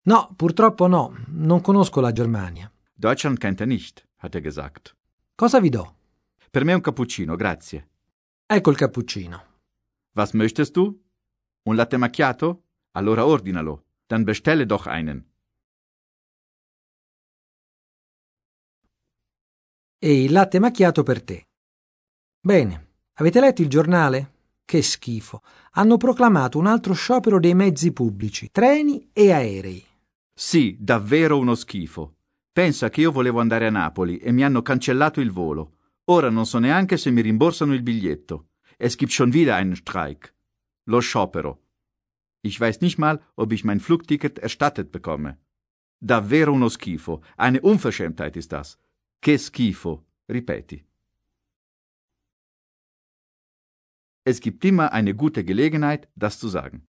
No, purtroppo no. Non conosco la Germania. Deutschland kennt er nicht, hat er gesagt. Cosa vi do? Per me un cappuccino, grazie. Ecco il cappuccino. Was möchtest du? Un latte macchiato? Allora ordinalo. Dann bestelle doch einen. E il latte macchiato per te. Bene, avete letto il giornale? Che schifo. Hanno proclamato un altro sciopero dei mezzi pubblici, treni e aerei. Sì, davvero uno schifo. Pensa che io volevo andare a Napoli e mi hanno cancellato il volo. Ora non so neanche se mi rimborsano il biglietto. Es gibt schon wieder einen Streik. Lo sciopero. Ich weiß nicht mal, ob ich mein Flugticket erstattet bekomme. Davvero uno schifo. Eine Unverschämtheit ist das. Che schifo. Ripeti. Es gibt immer eine gute Gelegenheit, das zu sagen.